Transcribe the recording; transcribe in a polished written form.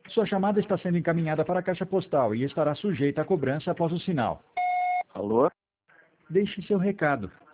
Sua chamada está sendo encaminhada para a caixa postal e estará sujeita a cobrança após o sinal. Alô? Deixe seu recado.